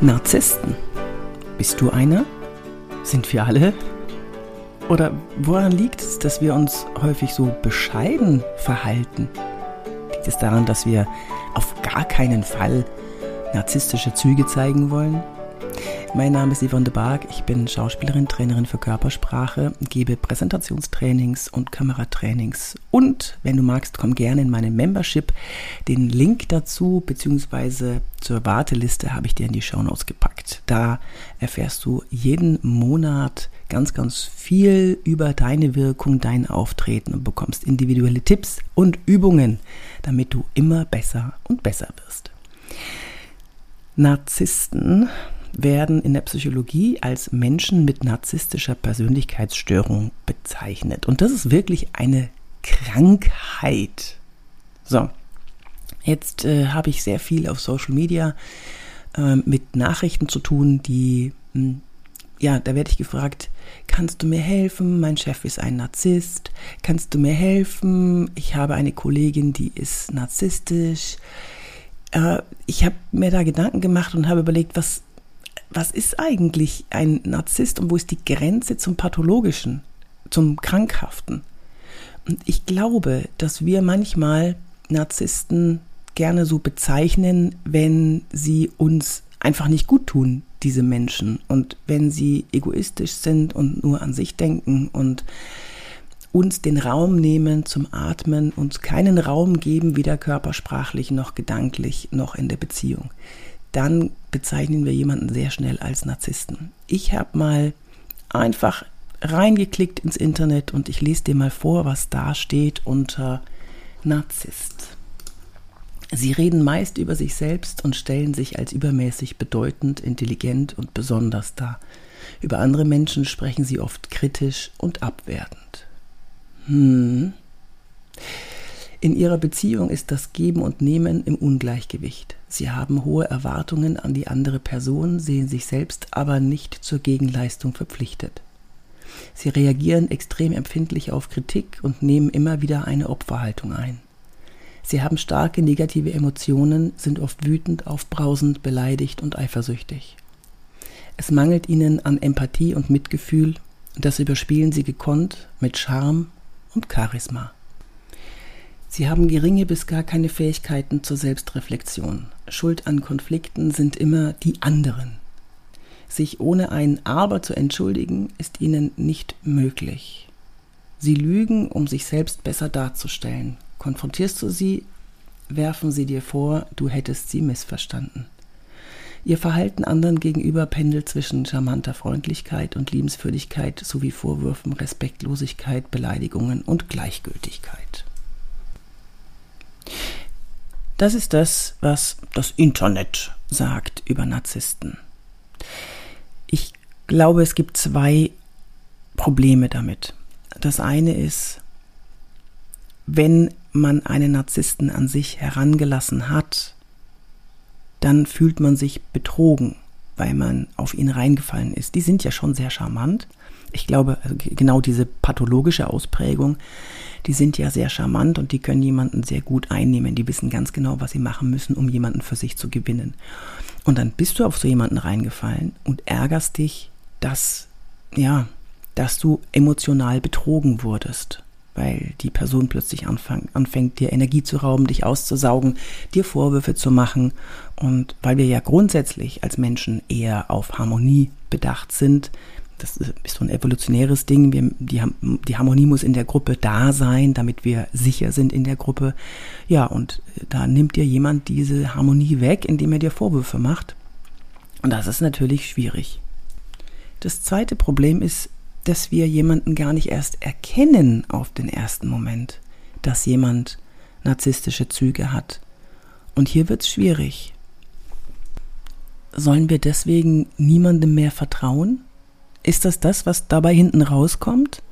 Narzissten. Bist du einer? Sind wir alle? Oder woran liegt es, dass wir uns häufig so bescheiden verhalten? Liegt es daran, dass wir auf gar keinen Fall narzisstische Züge zeigen wollen? Mein Name ist Yvonne de Barg, ich bin Schauspielerin, Trainerin für Körpersprache, gebe Präsentationstrainings und Kameratrainings und wenn du magst, komm gerne in meine Membership. Den Link dazu bzw. zur Warteliste habe ich dir in die Shownotes gepackt. Da erfährst du jeden Monat ganz viel über deine Wirkung, dein Auftreten und bekommst individuelle Tipps und Übungen, damit du immer besser und besser wirst. Narzissten werden in der Psychologie als Menschen mit narzisstischer Persönlichkeitsstörung bezeichnet. Und das ist wirklich eine Krankheit. So, jetzt habe ich sehr viel auf Social Media mit Nachrichten zu tun, die, da werde ich gefragt, kannst du mir helfen? Mein Chef ist ein Narzisst. Kannst du mir helfen? Ich habe eine Kollegin, die ist narzisstisch. Ich habe mir da Gedanken gemacht und habe überlegt, was ist eigentlich ein Narzisst und wo ist die Grenze zum Pathologischen, zum Krankhaften? Und ich glaube, dass wir manchmal Narzissten gerne so bezeichnen, wenn sie uns einfach nicht gut tun, diese Menschen. Und wenn sie egoistisch sind und nur an sich denken und uns den Raum nehmen zum Atmen, uns keinen Raum geben, weder körpersprachlich noch gedanklich noch in der Beziehung. Dann bezeichnen wir jemanden sehr schnell als Narzissten. Ich habe mal einfach reingeklickt ins Internet und ich lese dir mal vor, was da steht unter Narzisst. Sie reden meist über sich selbst und stellen sich als übermäßig bedeutend, intelligent und besonders dar. Über andere Menschen sprechen sie oft kritisch und abwertend. In ihrer Beziehung ist das Geben und Nehmen im Ungleichgewicht. Sie haben hohe Erwartungen an die andere Person, sehen sich selbst aber nicht zur Gegenleistung verpflichtet. Sie reagieren extrem empfindlich auf Kritik und nehmen immer wieder eine Opferhaltung ein. Sie haben starke negative Emotionen, sind oft wütend, aufbrausend, beleidigt und eifersüchtig. Es mangelt ihnen an Empathie und Mitgefühl, das überspielen sie gekonnt mit Charme und Charisma. Sie haben geringe bis gar keine Fähigkeiten zur Selbstreflexion. Schuld an Konflikten sind immer die anderen. Sich ohne ein Aber zu entschuldigen, ist ihnen nicht möglich. Sie lügen, um sich selbst besser darzustellen. Konfrontierst du sie, werfen sie dir vor, du hättest sie missverstanden. Ihr Verhalten anderen gegenüber pendelt zwischen charmanter Freundlichkeit und Liebenswürdigkeit sowie Vorwürfen, Respektlosigkeit, Beleidigungen und Gleichgültigkeit. Das ist das, was das Internet sagt über Narzissten. Ich glaube, es gibt zwei Probleme damit. Das eine ist, wenn man einen Narzissten an sich herangelassen hat, dann fühlt man sich betrogen, weil man auf ihn reingefallen ist. Die sind ja schon sehr charmant. Ich glaube, also genau diese pathologische Ausprägung, die sind ja sehr charmant und die können jemanden sehr gut einnehmen. Die wissen ganz genau, was sie machen müssen, um jemanden für sich zu gewinnen. Und dann bist du auf so jemanden reingefallen und ärgerst dich, dass du emotional betrogen wurdest, weil die Person plötzlich anfängt, dir Energie zu rauben, dich auszusaugen, dir Vorwürfe zu machen. Und weil wir ja grundsätzlich als Menschen eher auf Harmonie bedacht sind, das ist so ein evolutionäres Ding, die Harmonie muss in der Gruppe da sein, damit wir sicher sind in der Gruppe. Ja, und da nimmt dir jemand diese Harmonie weg, indem er dir Vorwürfe macht. Und das ist natürlich schwierig. Das zweite Problem ist, dass wir jemanden gar nicht erst erkennen auf den ersten Moment, dass jemand narzisstische Züge hat. Und hier wird es schwierig. Sollen wir deswegen niemandem mehr vertrauen? Ist das, was dabei hinten rauskommt?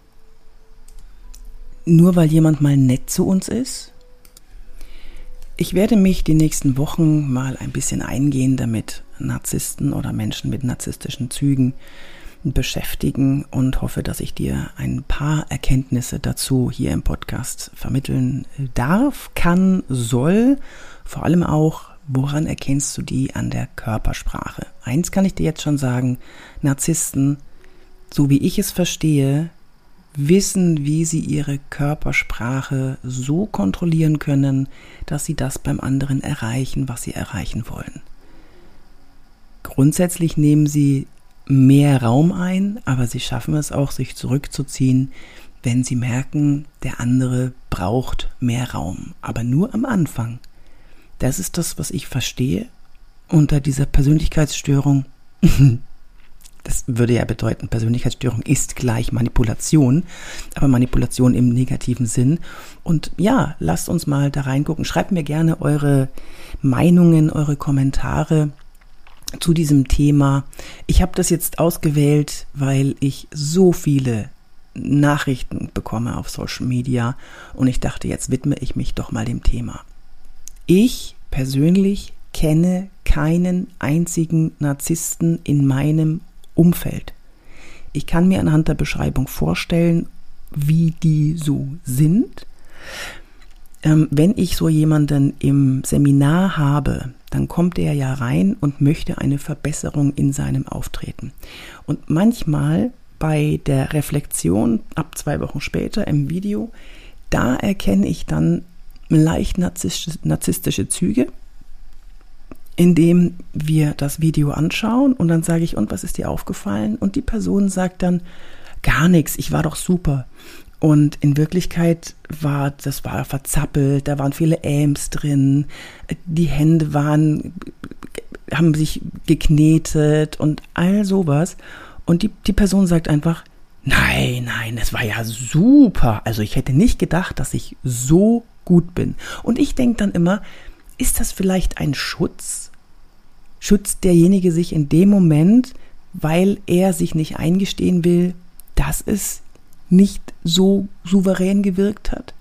Nur weil jemand mal nett zu uns ist? Ich werde mich die nächsten Wochen mal ein bisschen eingehender mit Narzissten oder Menschen mit narzisstischen Zügen beschäftigen und hoffe, dass ich dir ein paar Erkenntnisse dazu hier im Podcast vermitteln darf, kann, soll, vor allem auch, Woran erkennst du die? An der Körpersprache. Eins kann ich dir jetzt schon sagen, Narzissten, so wie ich es verstehe, wissen, wie sie ihre Körpersprache so kontrollieren können, dass sie das beim anderen erreichen, was sie erreichen wollen. Grundsätzlich nehmen sie mehr Raum ein, aber sie schaffen es auch, sich zurückzuziehen, wenn sie merken, der andere braucht mehr Raum, aber nur am Anfang. Das ist das, was ich verstehe unter dieser Persönlichkeitsstörung. Das würde ja bedeuten, Persönlichkeitsstörung ist gleich Manipulation, aber Manipulation im negativen Sinn. Und ja, lasst uns mal da reingucken. Schreibt mir gerne eure Meinungen, eure Kommentare zu diesem Thema. Ich habe das jetzt ausgewählt, weil ich so viele Nachrichten bekomme auf Social Media und ich dachte, jetzt widme ich mich doch mal dem Thema. Ich persönlich kenne keinen einzigen Narzissten in meinem Umfeld. Ich kann mir anhand der Beschreibung vorstellen, wie die so sind. Wenn ich so jemanden im Seminar habe, dann kommt er ja rein und möchte eine Verbesserung in seinem Auftreten. Und manchmal bei der Reflexion, ab 2 Wochen später im Video, da erkenne ich dann leicht narzisstische Züge, indem wir das Video anschauen und dann sage ich, und was ist dir aufgefallen? Und die Person sagt dann, gar nichts, ich war doch super. Und in Wirklichkeit war verzappelt, da waren viele Ähms drin, die Hände haben sich geknetet und all sowas. Und die Person sagt einfach, nein, das war ja super. Also ich hätte nicht gedacht, dass ich so gut bin. Und ich denke dann immer, ist das vielleicht ein Schutz? Schützt derjenige sich in dem Moment, weil er sich nicht eingestehen will, dass es nicht so souverän gewirkt hat?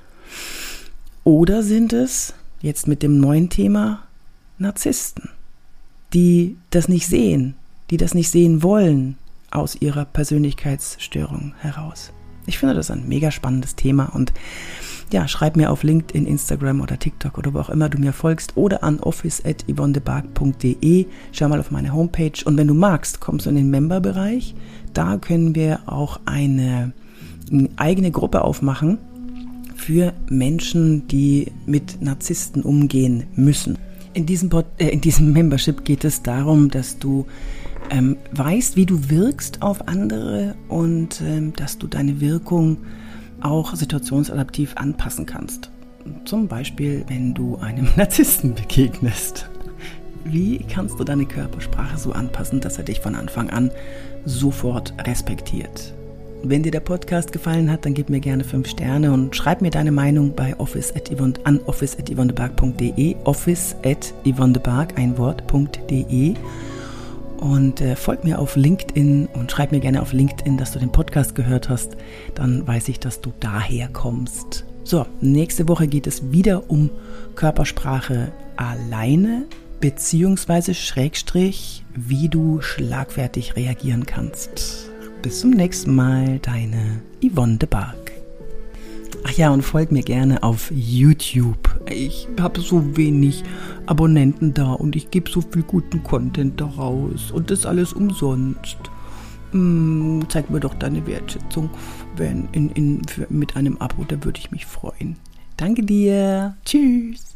Oder sind es, jetzt mit dem neuen Thema, Narzissten, die das nicht sehen, die das nicht sehen wollen aus ihrer Persönlichkeitsstörung heraus? Ich finde das ein mega spannendes Thema und ja, schreib mir auf LinkedIn, Instagram oder TikTok oder wo auch immer du mir folgst oder an office@yvonnedebarg.de. Schau mal auf meine Homepage und wenn du magst, kommst du in den Member-Bereich. Da können wir auch eine eigene Gruppe aufmachen für Menschen, die mit Narzissten umgehen müssen. In diesem Membership geht es darum, dass du weißt, wie du wirkst auf andere und dass du deine Wirkung auch situationsadaptiv anpassen kannst. Zum Beispiel, wenn du einem Narzissten begegnest. Wie kannst du deine Körpersprache so anpassen, dass er dich von Anfang an sofort respektiert? Wenn dir der Podcast gefallen hat, dann gib mir gerne 5 Sterne und schreib mir deine Meinung bei office@yvonnedebarg.de, office@yvonnedebarg, ein Wort.de. Und folg mir auf LinkedIn und schreib mir gerne auf LinkedIn, dass du den Podcast gehört hast. Dann weiß ich, dass du daher kommst. So, nächste Woche geht es wieder um Körpersprache alleine, beziehungsweise Schrägstrich, wie du schlagfertig reagieren kannst. Bis zum nächsten Mal, deine Yvonne de Barg. Ach ja, und folg mir gerne auf YouTube. Ich habe so wenig Abonnenten da und ich gebe so viel guten Content da raus und das alles umsonst. Zeig mir doch deine Wertschätzung mit einem Abo, da würde ich mich freuen. Danke dir. Tschüss.